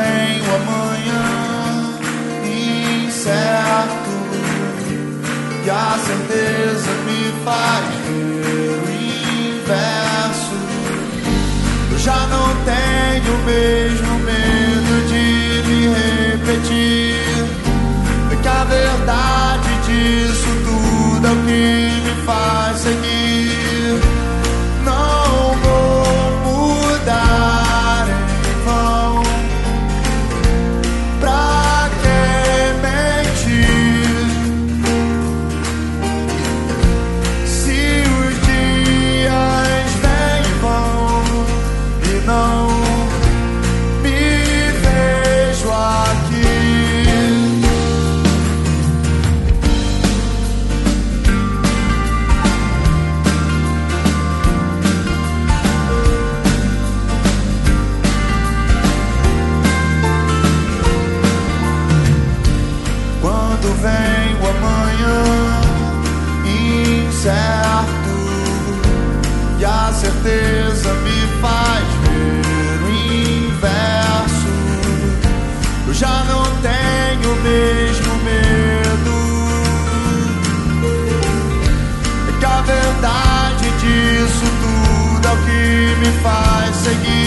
vem o amanhã incerto e a certeza me faz ver o inverso, eu já não tenho o mesmo medo de me repetir. É que a verdade disso tudo é o que me faz seguir. Não vou mudar em vão. Pra que mentir? Se os dias vêm e vão e não me vejo aqui. Quando vem o amanhã incerto e a certeza me faz ver o inverso, eu já não tenho o mesmo medo. É que a verdade disso tudo é o que me faz seguir.